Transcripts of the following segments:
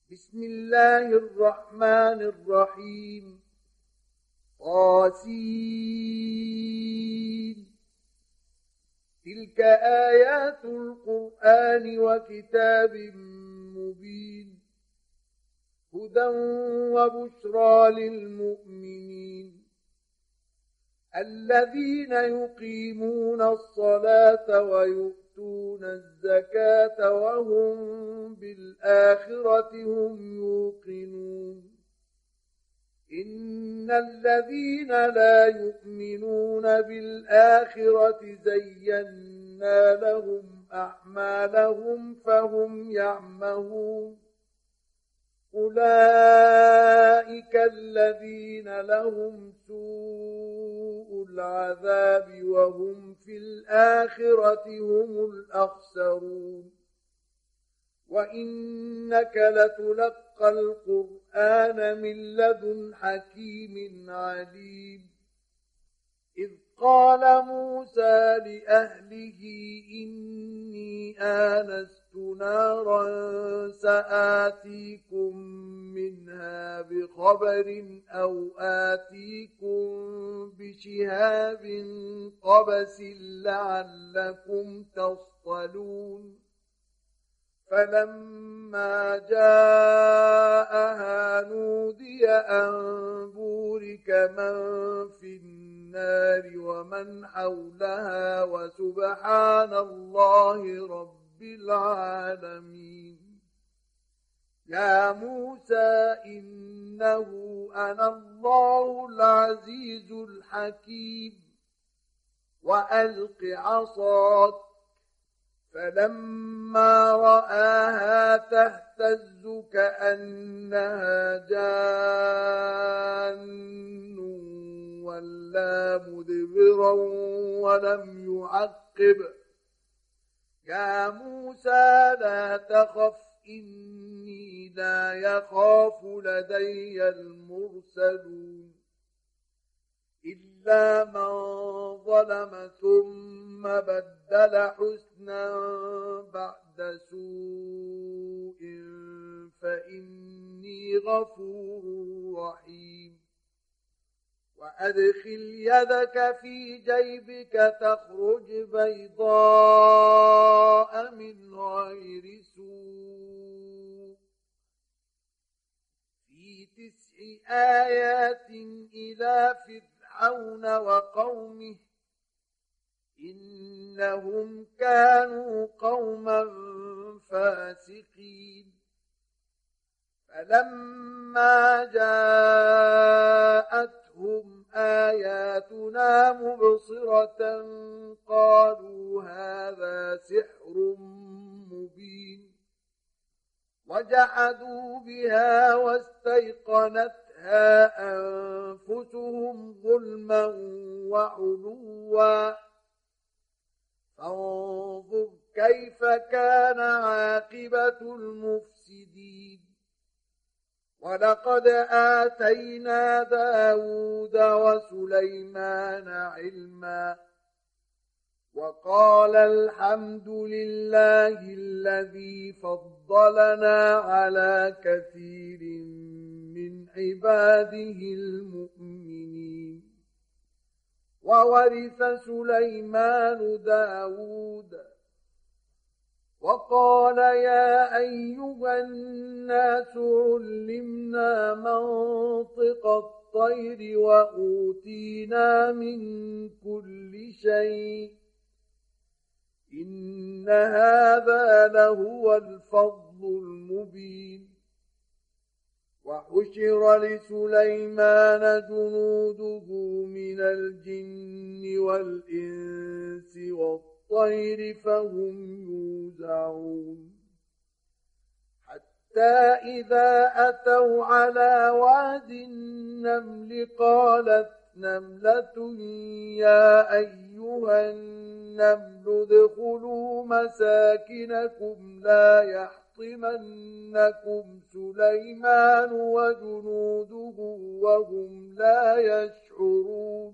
بسم الله الرحمن الرحيم. طاسين. تلك آيات القرآن وكتاب مبين، هدى وبشرى للمؤمنين الذين يقيمون الصلاة ويؤتون الزكاة وهم بالآخرة هم يوقنون. إن الذين لا يؤمنون بالآخرة زينا لهم أعمالهم فهم يعمهون. أولئك الذين لهم سوء العذاب وهم في الآخرة هم الأخسرون. وإنك لتلقى القرآن من لدن حكيم عليم. إذ قال موسى لأهله إني آنست نارا سآتيكم منها بخبر أو آتيكم بشهاب قبس لعلكم تصطلون. فلما جاءها نودي أن بورك من في النار ومن حولها وسبحان الله رب العالمين. يا موسى إنه أنا الله العزيز الحكيم. وألق عصاك. فلما رآها تهتز كأنها جان ولا مدبرا ولم يعقب. يا موسى لا تخف إني لا يخاف لدي المرسلون. إلا من ظلم ثم بدل حسنا بعد سوء فإني غفور رحيم. وأدخل يدك في جيبك تخرج بيضاء من غير سوء في 9 آيات إلى فرعون وقومه إنهم كانوا قوما فاسقين. فلما جاءتهم آياتنا مبصرة قالوا هذا سحر مبين. وجحدوا بها واستيقنتها أنفسهم ظلما وعلوا. فانظر كيف كان عاقبة المفسدين. ولقد آتينا داود وسليمان علما. وقال الحمد لله الذي فضلنا على كثير من عباده المؤمنين. وورث سليمان داود. وقال يا أيها الناس علمنا منطق الطير وأوتينا من كل شيء إن هذا لهو الفضل المبين. وحشر لسليمان جنوده من الجن والإنس والطير فهم يوزعون. حتى إذا أتوا على واد النمل قالت نملة يا أيها النمل ادخلوا مساكنكم لا يحطمنكم سليمان وجنوده وهم لا يشعرون.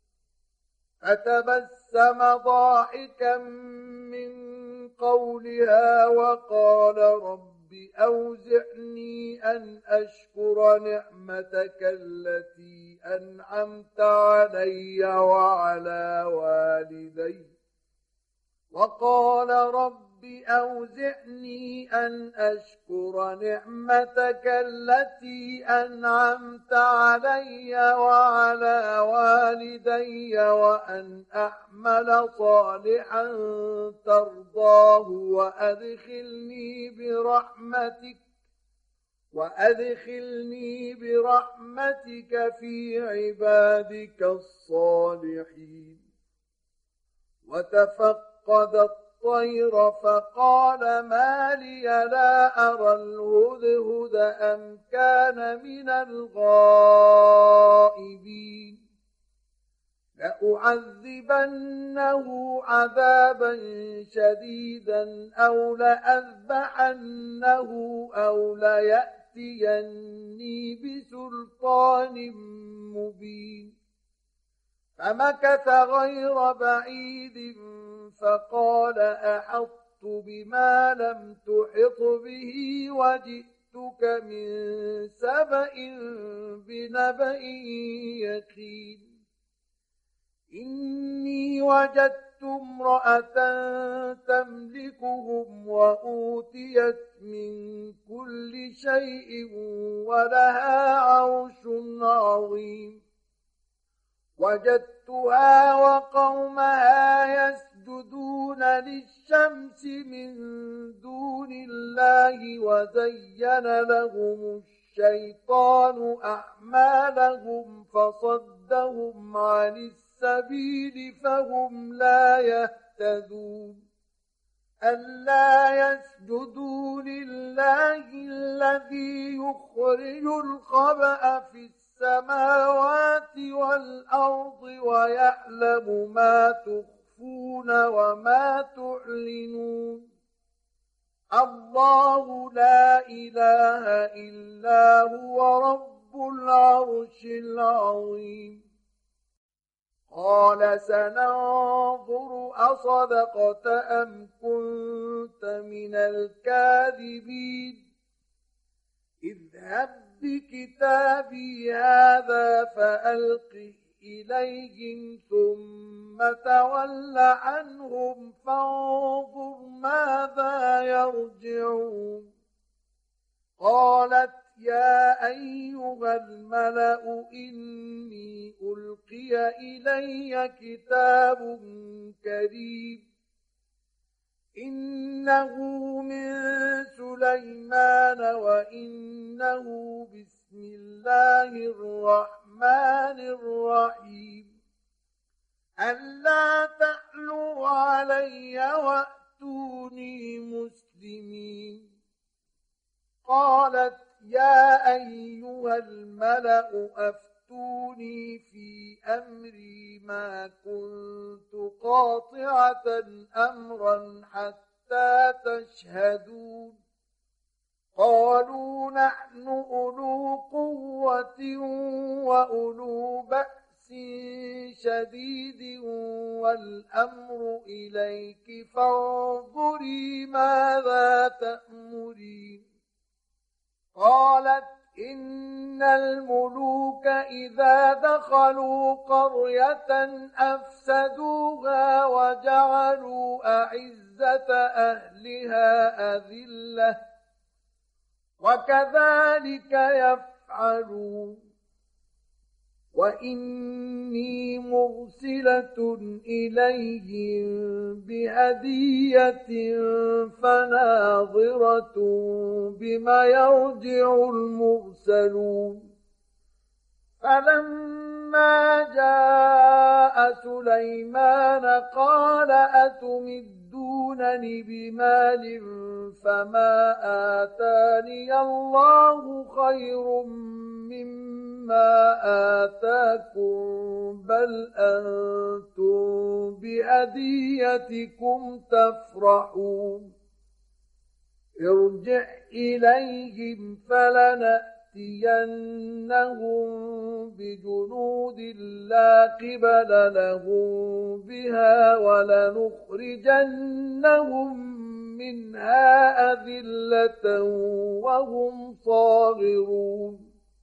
فتبسم ضاحكا من قولها وقال رب أوزعني أن أشكر نعمتك التي أنعمت علي وعلى والدي. وقال رب أوزعني أن أشكر نعمتك التي أنعمت علي وعلى والدي وأن أعمل صالحا ترضاه وأدخلني برحمتك في عبادك الصالحين. وتفقد الطير فقال ما لي لا أرى الهدهد أم كان من الغائبين. لأعذبنه عذابا شديدا أو لأذبحنه أو ليأتيني بسلطان مبين. فمكث غير بعيد فقال أحطت بما لم تحط به وجئتك من سبأ بنبأ يقين. إني وجدت امرأة تملكهم وأوتيت من كل شيء ولها عرش عظيم. وجدتها وقومها يسجدون للشمس من دون الله وزين لهم الشيطان أعمالهم فصدهم عن السبيل فهم لا يهتدون. ألا يسجدوا لله الذي يخرج الخبأ في السماوات والأرض ويعلم ما تخفون وما تعلنون. الله لا إله إلا هو رب العرش العظيم. قال سننظر أصدقت أم كنت من الكاذبين. اذهب بكتابي هذا فألقه إليهم ثم تول عنهم فانظر ماذا يرجعون. قالت يا أيها الملأ إني ألقي إلي كتاب كريم إنه من سليمان وإنه بسم الله الرحمن الرحيم. ألا تعلوا علي وأتوني مسلمين. قالت يا أيها الملأ أفتوني في أمري ما كنت قاطعة أمرا حتى تشهدون. قالوا نحن أولو قوة وأولو بأس شديد والأمر إليك فانظري ماذا تأمرين. قالت إن الملوك إذا دخلوا قرية أفسدوها وجعلوا أعزة أهلها أذلة وكذلك يفعلون. وإني مرسلة إليهم بهدية فناظرة بما يرجع المرسلون. فلما جاء سليمان قال أتمدونني بمال فما آتاني الله خير مما آتاكم بل أنتم بهديتكم تفرحون. ارجع إليهم فلنأتينهم بجنود لا قبل لهم بها ولنخرجنهم منها أذلة وهم صاغرون.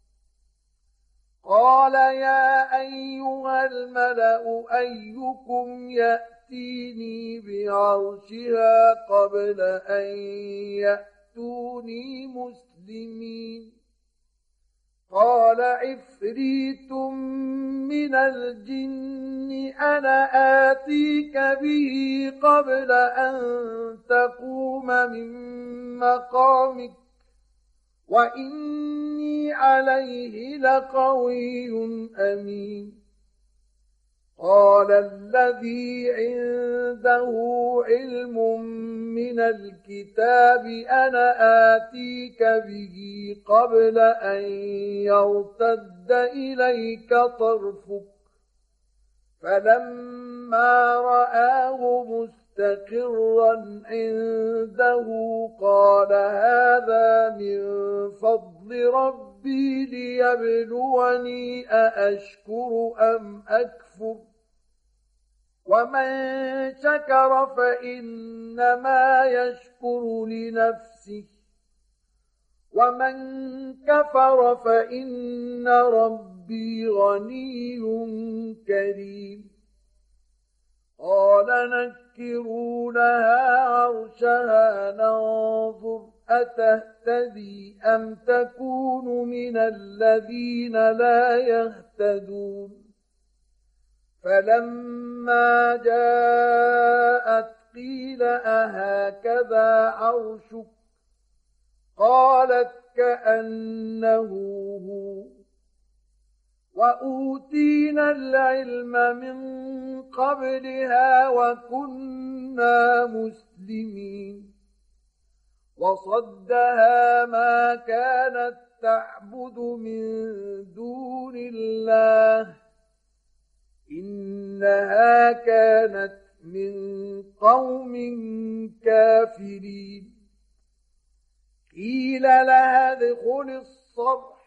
قال يا أيها الملأ أيكم يأتيني بعرشها قبل أن يأتوني مسلمين. قال عفريت من الجن أنا آتيك به قبل أن تقوم من مقامك وإني عليه لقوي أمين. قال الذي عنده علم من الكتاب أنا آتيك به قبل أن يرتد إليك طرفك فلما رآه مستقرا عنده قال هذا من فضل ربي ليبلوني أأشكر أم أكفر ومن شكر فإنما يشكر لنفسه ومن كفر فإن ربي غني كريم. قال نكروا لها عرشها ننظر أتهتدي أم تكون من الذين لا يهتدون. فلما جاءت قيل أهكذا عرشك قالت كأنه هو وأوتينا العلم من قبلها وكنا مسلمين. وصدها ما كانت تعبد من دون الله إنها كانت من قوم كافرين. قيل لها ادخل الصرح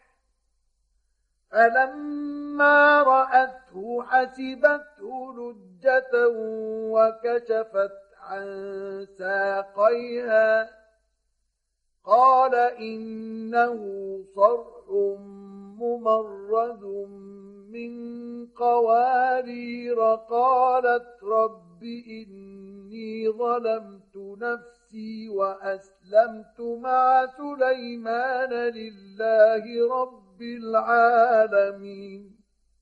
فلما رأته حسبته لجة وكشفت عن ساقيها قال إنه صرح ممرد من قوارير. قالت رب إني ظلمت نفسي وأسلمت مع سليمان لله رب العالمين.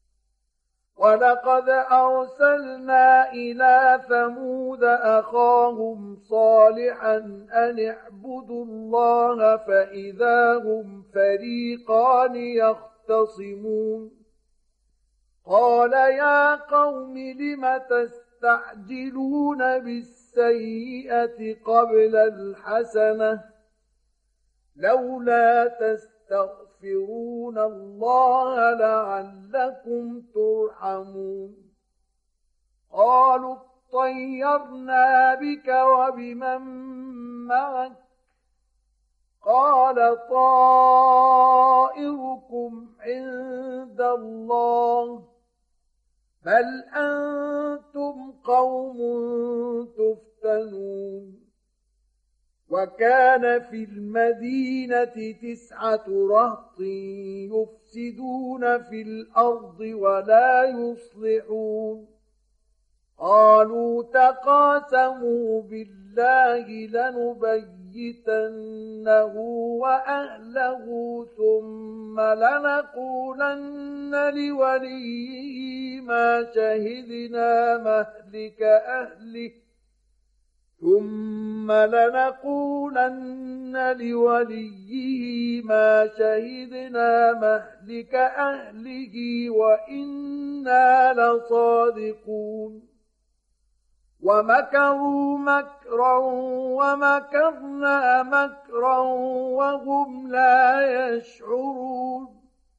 ولقد أرسلنا إلى ثمود أخاهم صالحا أن اعبدوا الله فإذا هم فريقان يختصمون. قال يا قوم لم تستعجلون بالسيئة قبل الحسنة لولا تستغفرون الله لعلكم ترحمون. قالوا اطيرنا بك وبمن معك قال طائركم عند الله بل أنتم قوم تفتنون. وكان في المدينة 9 رهط يفسدون في الأرض ولا يصلحون. قالوا تقاسموا بالله لنبيتنه وأهله ثم لنقولن لوليه ما شهدنا مهلك أهله وإنا لصادقون. ومكروا مكرا ومكرنا مكرا وهم لا يشعرون.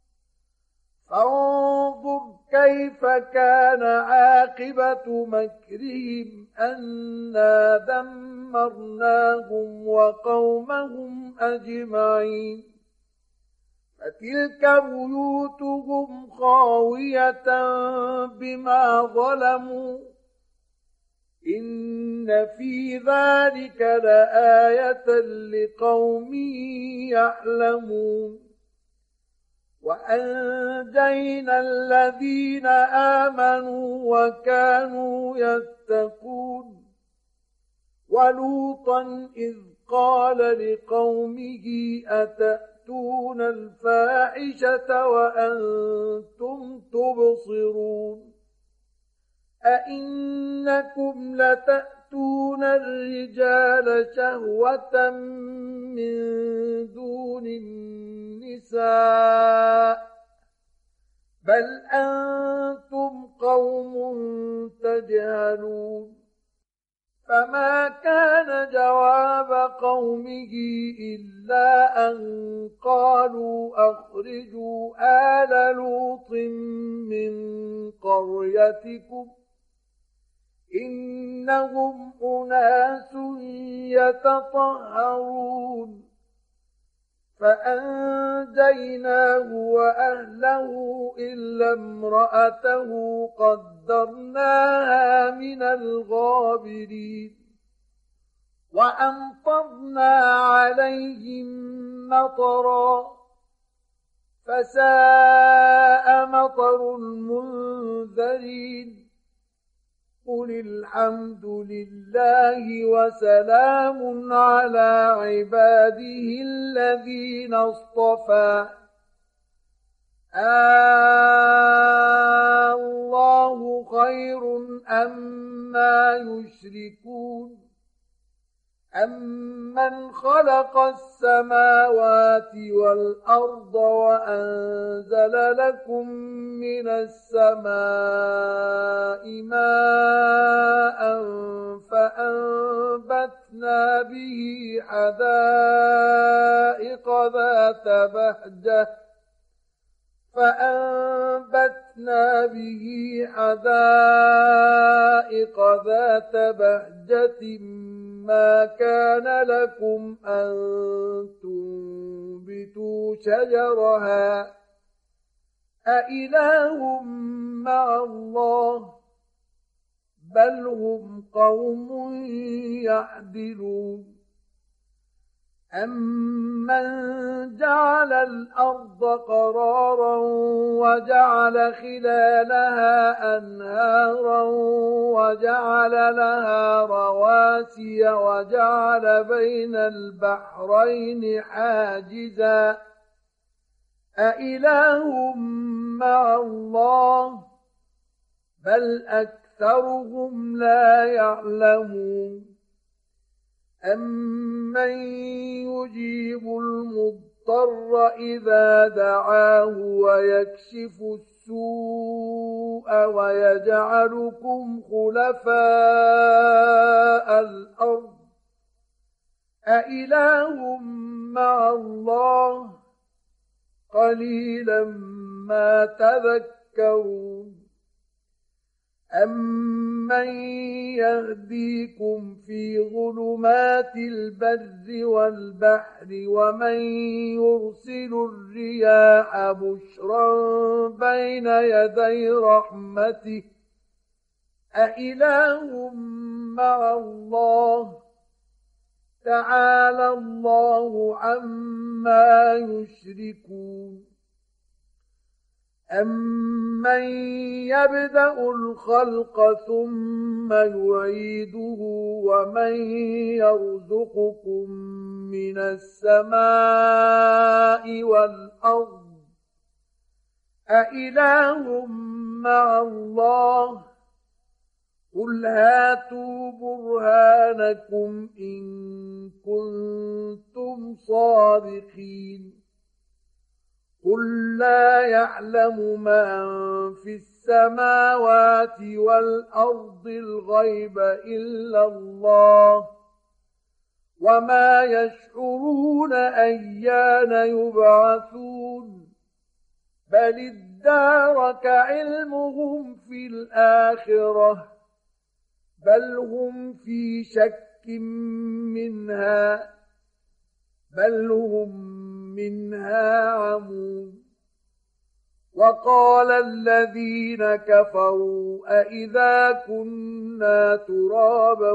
فانظر كيف كان عاقبة مكرهم أنا دمرناهم وقومهم أجمعين. فتلك بيوتهم خاوية بما ظلموا إن في ذلك لآية لقوم يعلمون وأنجينا الذين آمنوا وكانوا يتقون ولوطا إذ قال لقومه أتأتون الفاحشة وأنتم تبصرون أئنكم لتأتون الرجال شهوة من دون النساء بل أنتم قوم تجهلون فما كان جواب قومه إلا أن قالوا أخرجوا آل لوط من قريتكم إنهم أناس يتطهرون فأنجيناه وأهله إلا امرأته قدرناها من الغابرين وأمطرنا عليهم مطرا فساء مطر المنذرين قل الحمد لله وسلام على عباده الذين اصطفى الله خير أما يشركون أمن خلق السماوات والأرض وأنزل لكم من السماء ماء فأنبتنا به حدائق ذات بهجة ما كان لكم أن تنبتوا شجرها أإله مع الله بل هم قوم يعدلون أمن جعل الأرض قرارا وجعل خلالها أنهارا وجعل لها رواسي وجعل بين البحرين حاجزا أإله مع الله بل أكثرهم لا يعلمون أمن يجيب المضطر إذا دعاه ويكشف السوء ويجعلكم خلفاء الأرض أإله مع الله قليلا ما تذكرون أمن يهديكم في ظلمات البر والبحر ومن يرسل الرياح بشرا بين يدي رحمته أإله مع الله تعالى الله عما يشركون أمن يبدأ الخلق ثم يعيده ومن يرزقكم من السماء والأرض أإله مع الله قل هاتوا برهانكم إن كنتم صادقين قل لا يعلم من في السماوات والأرض الغيب إلا الله وما يشعرون أيان يبعثون بل ادارك علمهم في الآخرة بل هم في شك منها بل هم منها عمون. وقال الذين كفروا أإذا كنا ترابا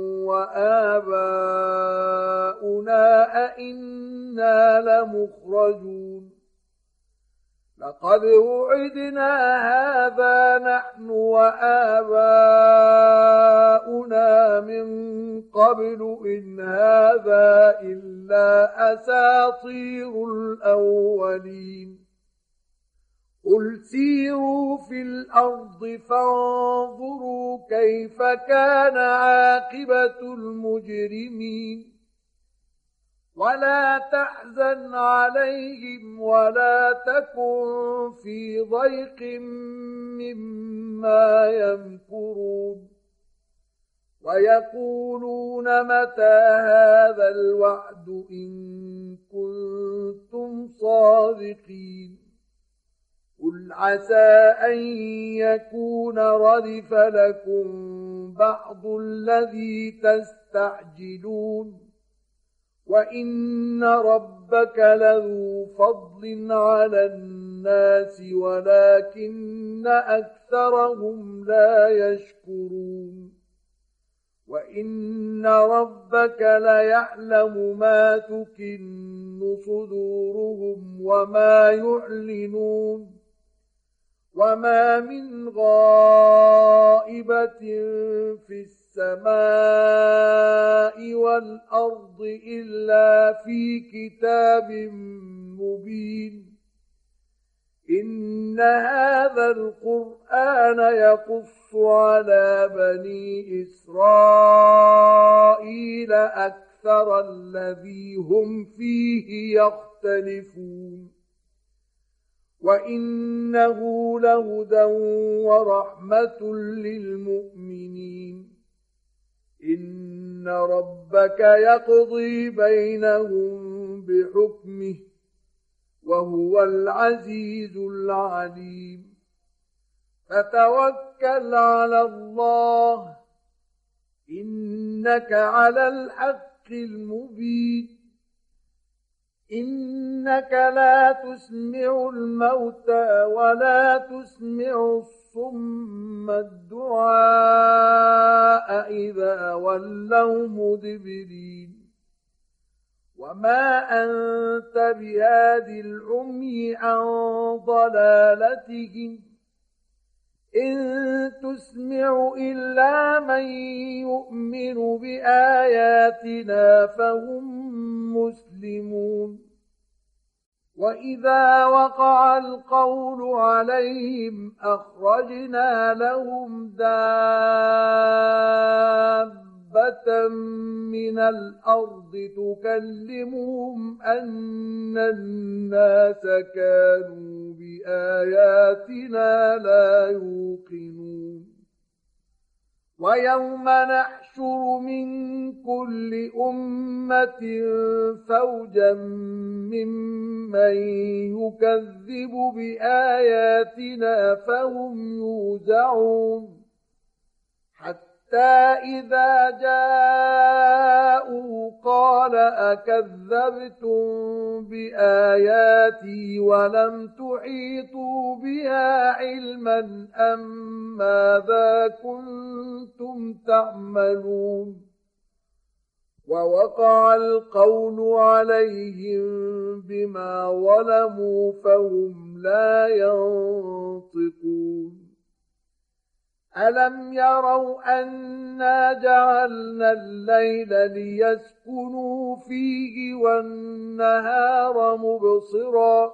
وآباؤنا أإنا لمخرجون. لقد وعدنا هذا نحن وآباؤنا من قبل إن هذا إلا أساطير الأولين. قل سيروا في الأرض فانظروا كيف كان عاقبة المجرمين. ولا تحزن عليهم ولا تكن في ضيق مما يمكرون. ويقولون متى هذا الوعد إن كنتم صادقين. قل عسى أن يكون ردف لكم بعض الذي تستعجلون. وإن ربك لذو فضل على الناس ولكن أكثرهم لا يشكرون. وإن ربك ليعلم ما تكن صدورهم وما يعلنون. وما من غائبة في السماء والأرض إلا في كتاب مبين. إن هذا القرآن يقص على بني إسرائيل أكثر الذي هم فيه يختلفون. وإنه لهدى ورحمة للمؤمنين. إن ربك يقضي بينهم بحكمه وهو العزيز العليم. فتوكل على الله إنك على الحق المبين. إنك لا تسمع الموتى ولا تسمع الصم الدعاء إذا ولوا مدبرين. وما أنت بهاد العمي عن ضلالتهم إن تسمع إلا من يؤمن بآياتنا فهم مسلمون. وإذا وقع القول عليهم أخرجنا لهم دابة من الأرض تكلمهم أن الناس كانوا بآياتنا لا يوقنون. ويوم نحشر من كل أمة فوجا ممن يكذب بآياتنا فهم يوزعون. حتى إذا جاءوا قال أكذبتم بآياتي ولم تحيطوا بها علما أم ماذا كنتم تعملون. ووقع القول عليهم بما ظلموا فهم لا ينطقون. ألم يروا أنا جعلنا الليل ليسكنوا فيه والنهار مبصرا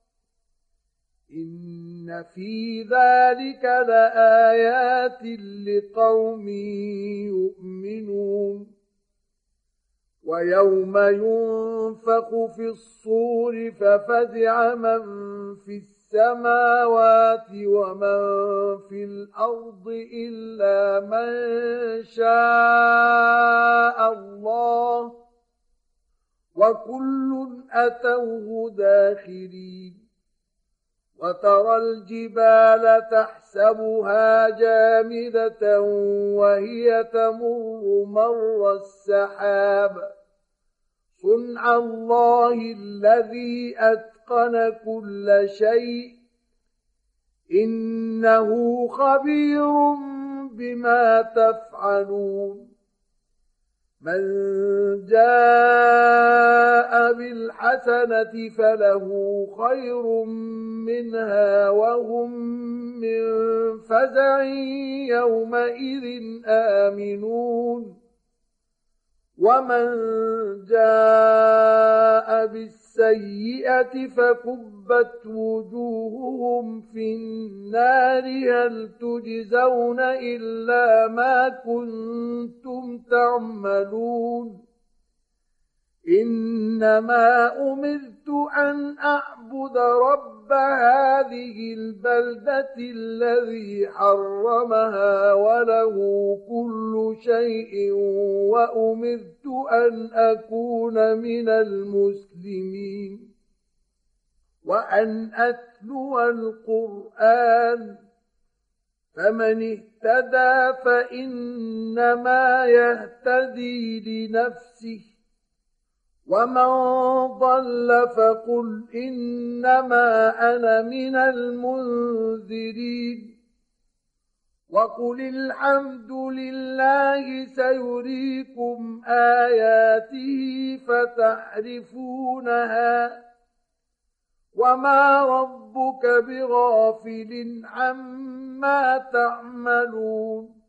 إن في ذلك لآيات لقوم يؤمنون. ويوم ينفخ في الصور ففزع من في السماوات ومن في الأرض إلا من شاء الله وكل أتوه داخرين. وترى الجبال تحسبها جامدة وهي تمر مر السحاب صنع الله الذي أتقن كل شيء إنه خبير بما تفعلون من جاء بالحسنة فله خير منها وهم من فزع يومئذ آمنون ومن جاء بالسيئة فكبت وجوههم في النار هل تجزون إلا ما كنتم تعملون إنما أمرت أن أعبد رب هذه البلدة الذي حرمها وله كل شيء وأمرت أن أكون من المسلمين وأن أتلو القرآن فمن اهتدى فإنما يهتدي لنفسه ومن ضل فقل إنما أنا من المنذرين وقل الحمد لله سيريكم آياته فتعرفونها وما ربك بغافل عما تعملون